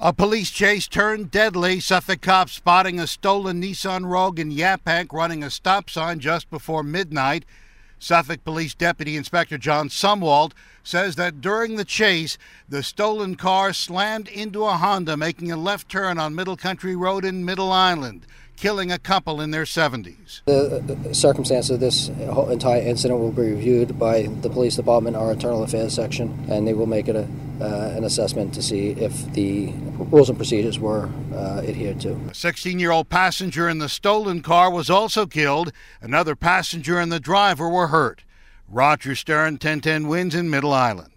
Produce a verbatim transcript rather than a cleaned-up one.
A police chase turned deadly. Suffolk cops spotting a stolen Nissan Rogue in Yaphank running a stop sign just before midnight. Suffolk Police Deputy Inspector John Sumwalt says that during the chase, the stolen car slammed into a Honda, making a left turn on Middle Country Road in Middle Island, killing a couple in their seventies. The circumstance of this whole entire incident will be reviewed by the police department, our internal affairs section, and they will make it a, uh, an assessment to see if the rules and procedures were uh, adhered to. A sixteen-year-old passenger in the stolen car was also killed. Another passenger and the driver were hurt. Roger Stern, ten ten Wins in Middle Island.